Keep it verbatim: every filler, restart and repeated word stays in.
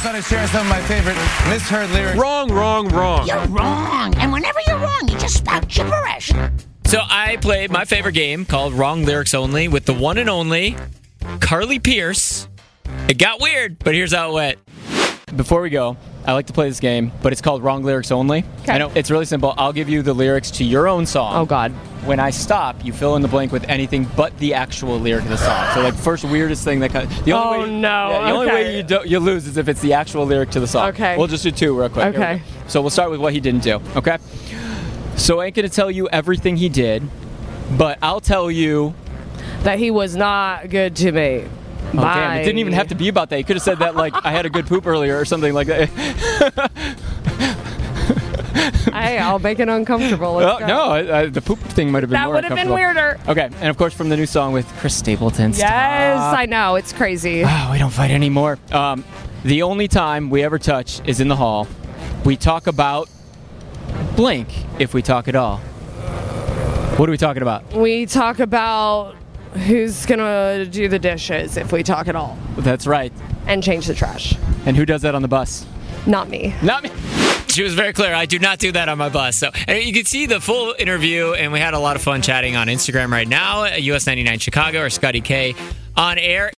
thought I'd share some of my favorite misheard lyrics. Wrong, wrong, wrong. You're wrong. And whenever you're wrong, you just spout gibberish. So I played my favorite game called Wrong Lyrics Only with the one and only Carly Pierce. It got weird, but here's how it went. Before we go, I like to play this game, but it's called Wrong Lyrics Only. Okay. I know it's really simple. I'll give you the lyrics to your own song. Oh, God. When I stop, you fill in the blank with anything but the actual lyric of the song. So, like, first weirdest thing that comes. The only Oh, way, no. Yeah, the only Okay. way you, do, you lose is if it's the actual lyric to the song. Okay. We'll just do two real quick. Here we Okay. go. So we'll start with what he didn't do. Okay. So I ain't gonna tell you everything he did, but I'll tell you. That he was not good to me. Oh, damn, it didn't even have to be about that. You could have said that, like, I had a good poop earlier or something like that. Hey, I'll make it uncomfortable. Let's Oh, go. no, I, I, the poop thing might have been That more would have been uncomfortable. weirder. Okay, and of course from the new song with Chris Stapleton. Yes, Stop. I know. It's crazy. Oh, we don't fight anymore. Um, the only time we ever touch is in the hall. We talk about blank if we talk at all. What are we talking about? We talk about who's going to do the dishes if we talk at all. That's right. And change the trash. And who does that on the bus? Not me. Not me. She was very clear. I do not do that on my bus. So, and you can see the full interview, and we had a lot of fun chatting on Instagram right now, U S ninety-nine Chicago or Scotty K on air.